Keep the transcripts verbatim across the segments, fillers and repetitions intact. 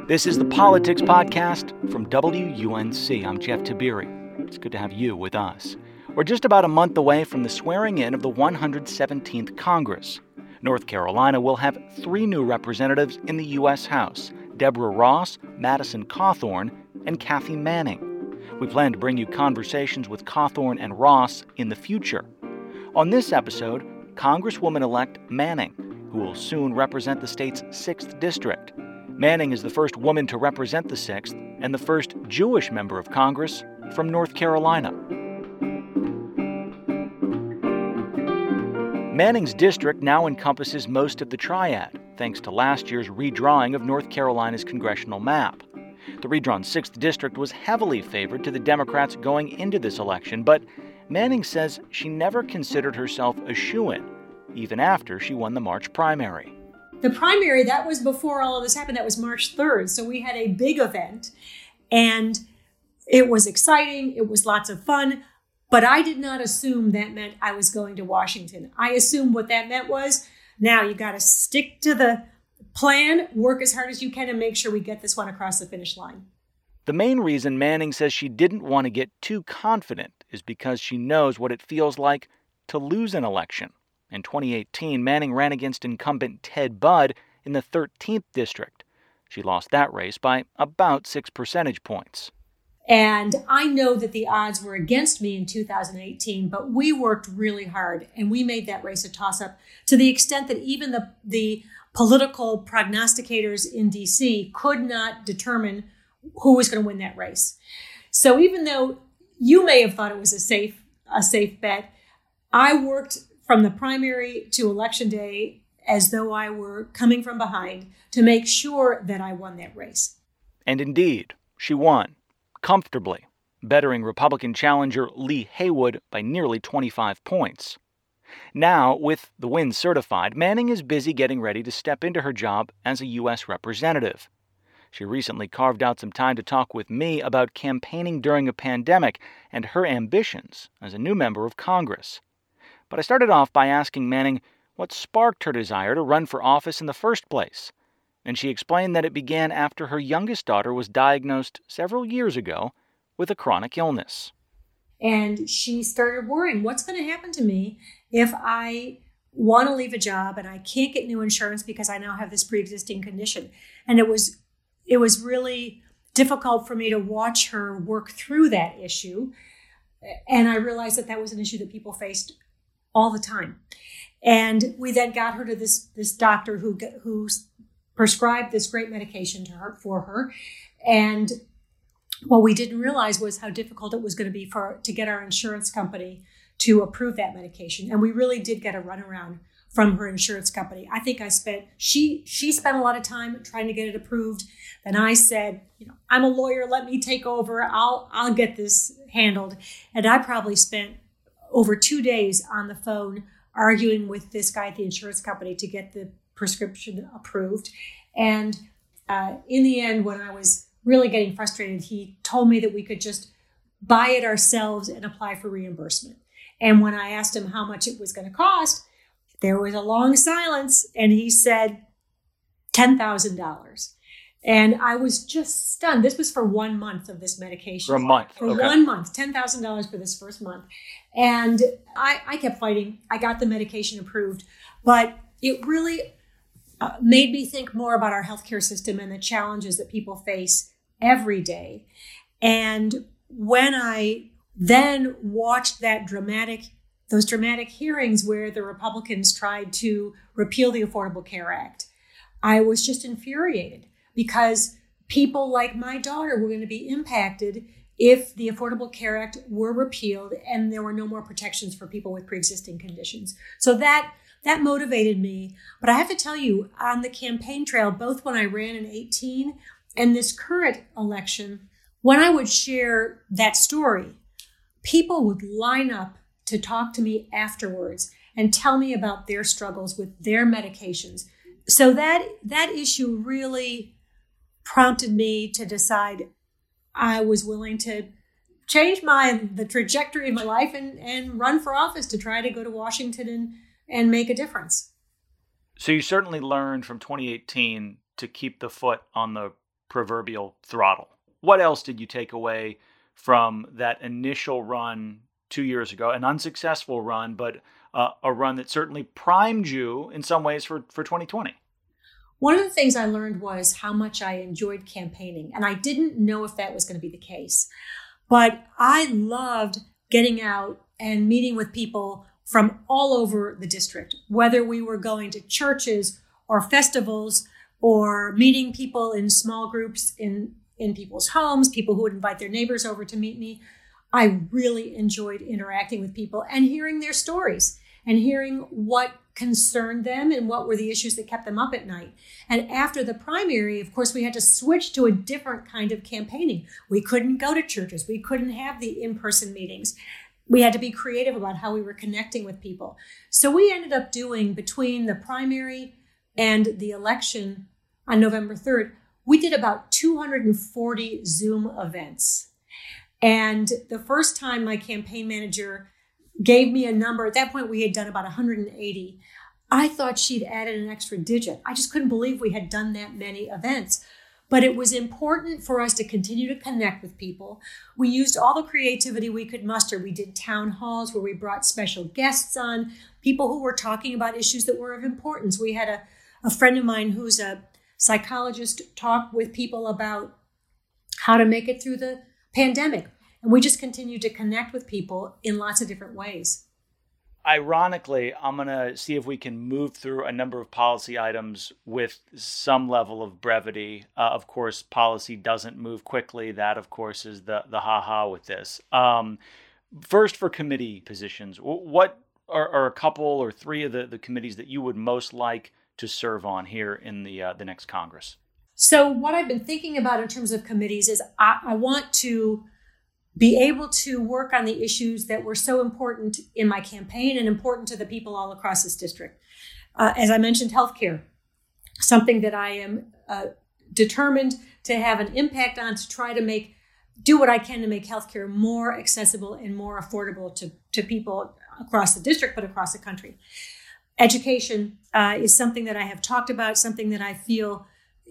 This is the Politics Podcast from W U N C. I'm Jeff Tiberi. It's good to have you with us. We're just about a month away from the swearing in of the one hundred seventeenth Congress. North Carolina will have three new representatives in the U S House: Deborah Ross, Madison Cawthorn, and Kathy Manning. We plan to bring you conversations with Cawthorn and Ross in the future. On this episode, Congresswoman-elect Manning, who will soon represent the state's sixth District. Manning is the first woman to represent the sixth and the first Jewish member of Congress from North Carolina. Manning's district now encompasses most of the Triad, thanks to last year's redrawing of North Carolina's congressional map. The redrawn sixth District was heavily favored to the Democrats going into this election, but Manning says she never considered herself a shoo-in, even after she won the March primary. The primary, that was before all of this happened. That was March third. So we had a big event, and it was exciting. It was lots of fun. But I did not assume that meant I was going to Washington. I assumed what that meant was, now you got to stick to the plan, work as hard as you can, and make sure we get this one across the finish line. The main reason Manning says she didn't want to get too confident is because she knows what it feels like to lose an election. In twenty eighteen, Manning ran against incumbent Ted Budd in the thirteenth District. She lost that race by about six percentage points. And I know that the odds were against me in two thousand eighteen, but we worked really hard, and we made that race a toss-up to the extent that even the, the political prognosticators in D C could not determine who was going to win that race. So even though you may have thought it was a safe, a safe bet, I worked from the primary to election day as though I were coming from behind to make sure that I won that race. And indeed, she won, comfortably, bettering Republican challenger Lee Haywood by nearly twenty-five points. Now, with the win certified, Manning is busy getting ready to step into her job as a U S representative. She recently carved out some time to talk with me about campaigning during a pandemic and her ambitions as a new member of Congress. But I started off by asking Manning what sparked her desire to run for office in the first place. And she explained that it began after her youngest daughter was diagnosed several years ago with a chronic illness. And she started worrying, what's going to happen to me if I want to leave a job and I can't get new insurance because I now have this pre-existing condition? And it was it was really difficult for me to watch her work through that issue. And I realized that that was an issue that people faced all the time. And we then got her to this, this doctor who, who prescribed this great medication to her, for her. And what we didn't realize was how difficult it was going to be for to get our insurance company to approve that medication. And we really did get a runaround from her insurance company. I think I spent, she she spent a lot of time trying to get it approved. Then I said, you know, I'm a lawyer, let me take over. I'll I'll get this handled. And I probably spent over two days on the phone arguing with this guy at the insurance company to get the prescription approved. And uh, in the end, when I was really getting frustrated, he told me that we could just buy it ourselves and apply for reimbursement. And when I asked him how much it was going to cost, there was a long silence, and he said ten thousand dollars. And I was just stunned. This was for one month of this medication. For a month. For okay. one month, ten thousand dollars for this first month. And I, I kept fighting. I got the medication approved. But it really uh, made me think more about our healthcare system and the challenges that people face every day. And when I then watched that dramatic, those dramatic hearings where the Republicans tried to repeal the Affordable Care Act, I was just infuriated because people like my daughter were going to be impacted if the Affordable Care Act were repealed and there were no more protections for people with pre-existing conditions. So that that motivated me. But I have to tell you, on the campaign trail, both when I ran in eighteen and this current election, when I would share that story, people would line up to talk to me afterwards and tell me about their struggles with their medications. So that that issue really prompted me to decide I was willing to change my the trajectory of my life and, and run for office to try to go to Washington and, and make a difference. So you certainly learned from twenty eighteen to keep the foot on the proverbial throttle. What else did you take away from that initial run two years ago, an unsuccessful run, but uh, a run that certainly primed you in some ways for, for twenty twenty? One of the things I learned was how much I enjoyed campaigning, and I didn't know if that was going to be the case. But I loved getting out and meeting with people from all over the district, whether we were going to churches or festivals or meeting people in small groups in, in people's homes, people who would invite their neighbors over to meet me. I really enjoyed interacting with people and hearing their stories and hearing what concerned them and what were the issues that kept them up at night. And after the primary, of course, we had to switch to a different kind of campaigning. We couldn't go to churches. We couldn't have the in-person meetings. We had to be creative about how we were connecting with people. So we ended up doing, between the primary and the election on November third, we did about two hundred forty Zoom events. And the first time my campaign manager gave me a number, at that point we had done about one hundred eighty. I thought she'd added an extra digit. I just couldn't believe we had done that many events. But it was important for us to continue to connect with people. We used all the creativity we could muster. We did town halls where we brought special guests on, people who were talking about issues that were of importance. We had a, a friend of mine who's a psychologist talk with people about how to make it through the pandemic. And we just continued to connect with people in lots of different ways. Ironically, I'm going to see if we can move through a number of policy items with some level of brevity. Uh, of course, policy doesn't move quickly. That, of course, is the the ha-ha with this. Um, first, for committee positions, what are, are a couple or three of the, the committees that you would most like to serve on here in the uh, the next Congress? So what I've been thinking about in terms of committees is I, I want to be able to work on the issues that were so important in my campaign and important to the people all across this district. Uh, as I mentioned, healthcare, something that I am uh, determined to have an impact on, to try to make, do what I can to make healthcare more accessible and more affordable to, to people across the district, but across the country. Education uh, is something that I have talked about, something that I feel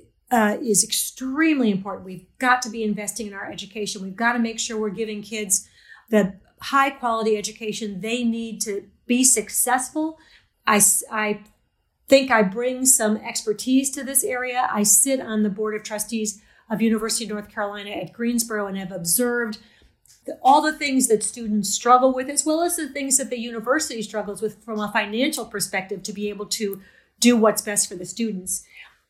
Uh, is extremely important. We've got to be investing in our education. We've got to make sure we're giving kids the high quality education they need to be successful. I, I think I bring some expertise to this area. I sit on the board of trustees of University of North Carolina at Greensboro and have observed the, all the things that students struggle with, as well as the things that the university struggles with from a financial perspective, to be able to do what's best for the students.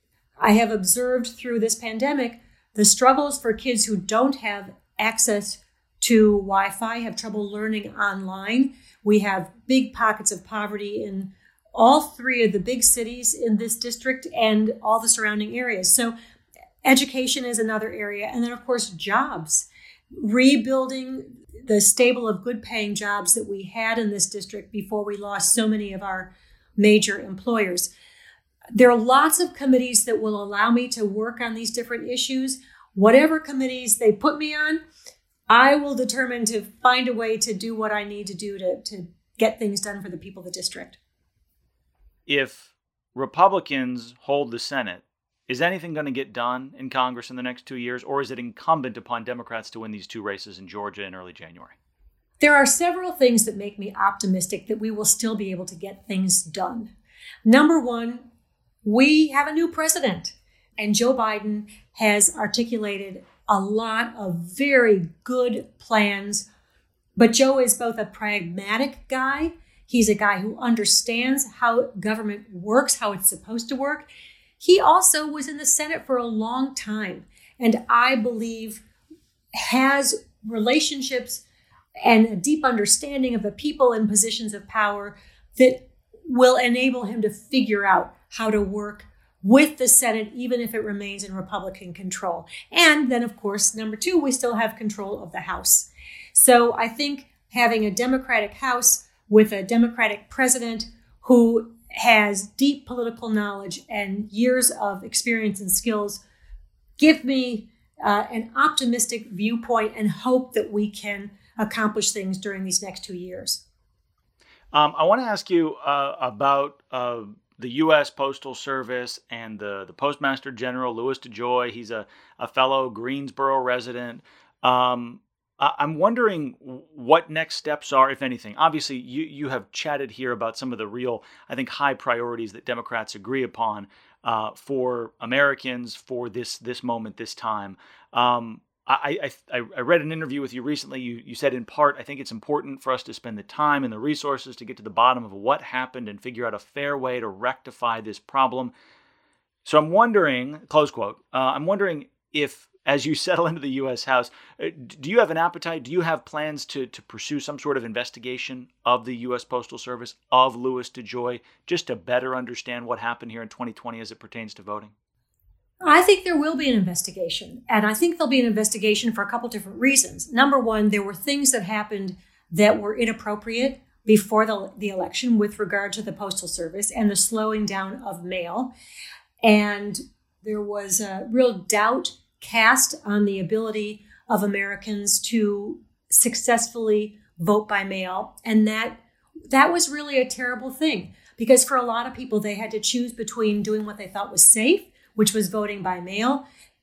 I have observed through this pandemic the struggles for kids who don't have access to Wi-Fi, have trouble learning online. We have big pockets of poverty in all three of the big cities in this district and all the surrounding areas. So education is another area. And then, of course, jobs. Rebuilding the stable of good paying jobs that we had in this district before we lost so many of our major employers. There are lots of committees that will allow me to work on these different issues. Whatever committees they put me on, I will determine to find a way to do what I need to do to, to get things done for the people of the district. If Republicans hold the Senate, is anything going to get done in Congress in the next two years, or is it incumbent upon Democrats to win these two races in Georgia in early January? There are several things that make me optimistic that we will still be able to get things done. Number one, we have a new president, and Joe Biden has articulated a lot of very good plans. But Joe is both a pragmatic guy. He's a guy who understands how government works, how it's supposed to work. He also was in the Senate for a long time, and I believe has relationships and a deep understanding of the people in positions of power that will enable him to figure out how to work with the Senate, even if it remains in Republican control. And then, of course, number two, we still have control of the House. So I think having a Democratic House with a Democratic president who has deep political knowledge and years of experience and skills give me uh, an optimistic viewpoint and hope that we can accomplish things during these next two years. Um, I want to ask you uh, about uh, the U S Postal Service and the, the Postmaster General, Louis DeJoy. He's a, a fellow Greensboro resident. Um, I, I'm wondering what next steps are, if anything. Obviously, you, you have chatted here about some of the real, I think, high priorities that Democrats agree upon uh, for Americans for this this moment, this time. Um, I, I I read an interview with you recently. You you said in part, I think it's important for us to spend the time and the resources to get to the bottom of what happened and figure out a fair way to rectify this problem. So I'm wondering, close quote, uh, I'm wondering if, as you settle into the U S House, do you have an appetite? Do you have plans to to pursue some sort of investigation of the U S Postal Service, of Louis DeJoy, just to better understand what happened here in twenty twenty as it pertains to voting? I think there will be an investigation, and I think there'll be an investigation for a couple different reasons. Number one, there were things that happened that were inappropriate before the, the election with regard to the Postal Service and the slowing down of mail. And there was a real doubt cast on the ability of Americans to successfully vote by mail. And that that was really a terrible thing, because for a lot of people, they had to choose between doing what they thought was safe, which was voting by mail,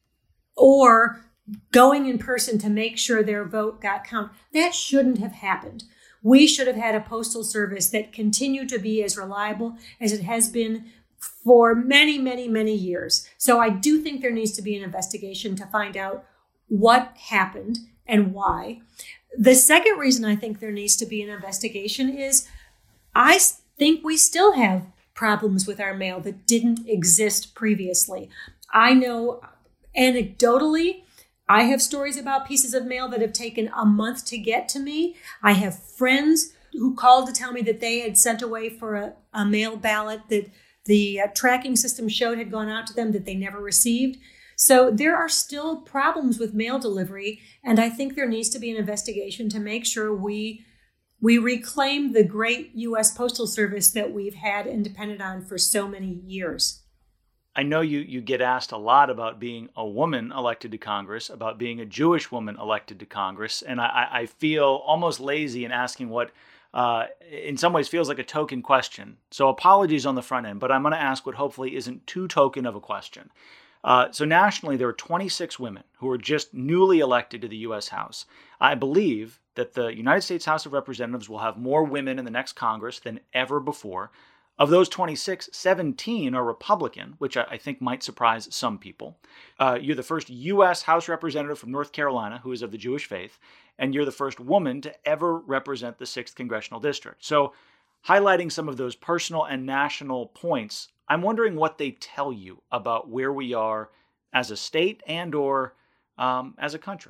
or going in person to make sure their vote got counted. That shouldn't have happened. We should have had a postal service that continued to be as reliable as it has been for many, many, many years. So I do think there needs to be an investigation to find out what happened and why. The second reason I think there needs to be an investigation is I think we still have problems with our mail that didn't exist previously. I know anecdotally, I have stories about pieces of mail that have taken a month to get to me. I have friends who called to tell me that they had sent away for a, a mail ballot that the uh, tracking system showed had gone out to them that they never received. So there are still problems with mail delivery, and I think there needs to be an investigation to make sure we We reclaim the great U S Postal Service that we've had and depended on for so many years. I know you, you get asked a lot about being a woman elected to Congress, about being a Jewish woman elected to Congress, and I, I feel almost lazy in asking what uh, in some ways feels like a token question. So apologies on the front end, but I'm going to ask what hopefully isn't too token of a question. Uh, so nationally, there are twenty-six women who are just newly elected to the U S House. I believe that the United States House of Representatives will have more women in the next Congress than ever before. Of those twenty-six, seventeen are Republican, which I think might surprise some people. Uh, you're the first U S House representative from North Carolina who is of the Jewish faith, and you're the first woman to ever represent the sixth Congressional District. So, highlighting some of those personal and national points, I'm wondering what they tell you about where we are as a state and or um, as a country.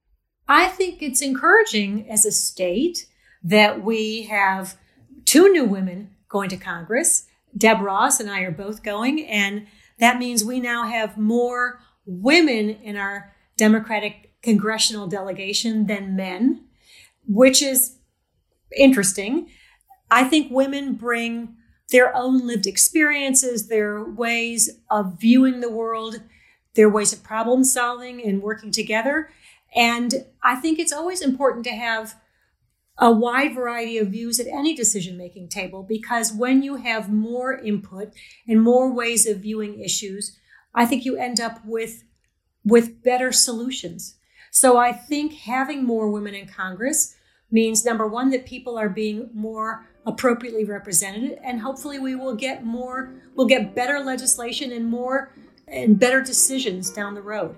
I think it's encouraging as a state that we have two new women going to Congress. Deb Ross and I are both going, and that means we now have more women in our Democratic congressional delegation than men, which is interesting. I think women bring their own lived experiences, their ways of viewing the world, their ways of problem solving and working together. And I think it's always important to have a wide variety of views at any decision-making table, because when you have more input and more ways of viewing issues, I think you end up with, with better solutions. So I think having more women in Congress means, number one, that people are being more appropriately represented, and hopefully we will get more, we'll get better legislation and more and better decisions down the road.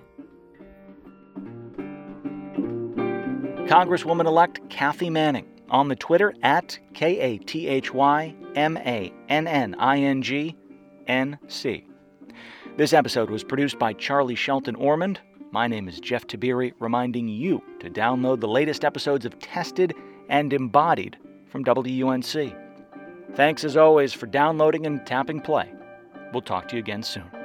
Congresswoman-elect Kathy Manning on the Twitter at K A T H Y M A N N I N G N C. This episode was produced by Charlie Shelton Ormond. My name is Jeff Tiberi, reminding you to download the latest episodes of Tested and Embodied from W U N C. Thanks as always for downloading and tapping play. We'll talk to you again soon.